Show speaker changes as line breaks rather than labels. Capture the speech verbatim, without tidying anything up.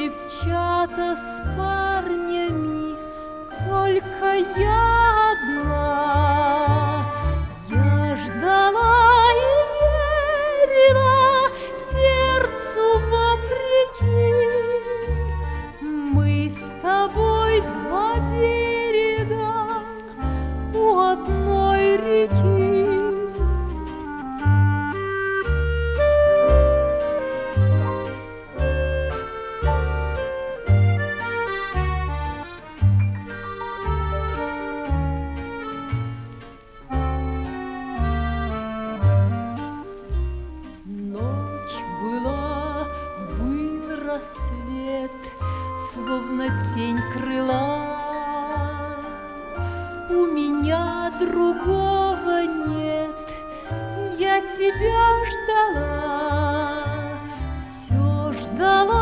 девчата с парнями, только я одна. Я ждала и верила сердцу вопреки. Мы с тобой два берега у одной реки. Рассвет, словно тень крыла, у меня другого нет, я тебя ждала, все ждала.